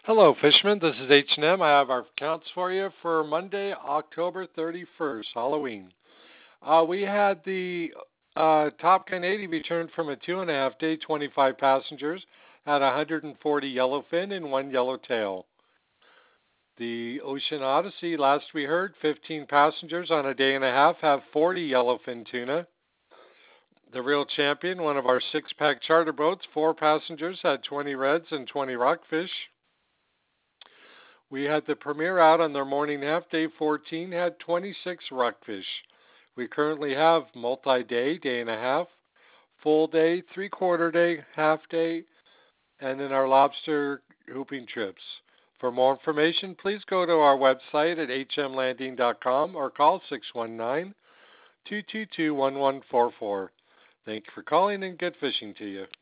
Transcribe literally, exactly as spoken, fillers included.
Hello, fishermen. This is H and M. I have our counts for you for Monday, October thirty-first, Halloween. Uh, we had the uh, Top Gun eighty return from a two and a half day, twenty-five passengers, had one hundred forty yellowfin and one yellowtail. The Ocean Odyssey, last we heard, fifteen passengers on a day and a half, have forty yellowfin tuna. The Real Champion, one of our six pack charter boats, four passengers, had twenty reds and twenty rockfish. We had the Premier out on their morning half, day fourteen, had twenty-six rockfish. We currently have multi-day, day and a half, full day, three-quarter day, half day, and then our lobster hooping trips. For more information, please go to our website at h m landing dot com or call six one nine, two two two, one one four four. Thank you for calling and good fishing to you.